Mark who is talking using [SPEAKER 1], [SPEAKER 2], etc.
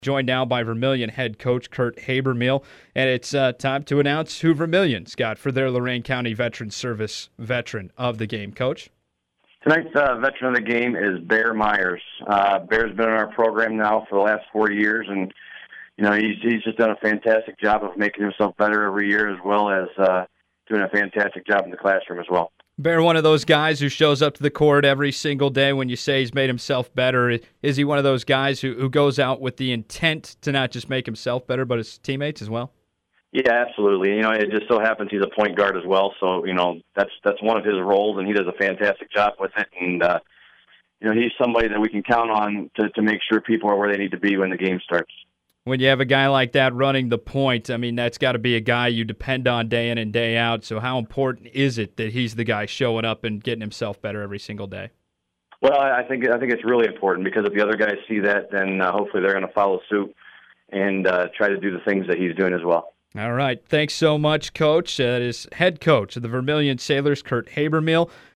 [SPEAKER 1] Joined now by Vermilion head coach Kurt Habermehl, and it's time to announce who Vermilion's got for their Lorain County Veteran Service Veteran of the Game. Coach?
[SPEAKER 2] Tonight's veteran of the game is Bear Myers. Bear's been in our program now for the last 4 years, and he's just done a fantastic job of making himself better every year, as well as doing a fantastic job in the classroom as well.
[SPEAKER 1] Bear, one of those guys who shows up to the court every single day when you say he's made himself better. Is he one of those guys who goes out with the intent to not just make himself better, but his teammates as well?
[SPEAKER 2] Yeah, absolutely. It just so happens he's a point guard as well, so that's one of his roles, and he does a fantastic job with it. And he's somebody that we can count on to make sure people are where they need to be when the game starts.
[SPEAKER 1] When you have a guy like that running the point, I mean, that's got to be a guy you depend on day in and day out. So how important is it that he's the guy showing up and getting himself better every single day?
[SPEAKER 2] Well, I think it's really important, because if the other guys see that, then hopefully they're going to follow suit and try to do the things that he's doing as well.
[SPEAKER 1] All right. Thanks so much, Coach. That is head coach of the Vermilion Sailors, Kurt Habermehl.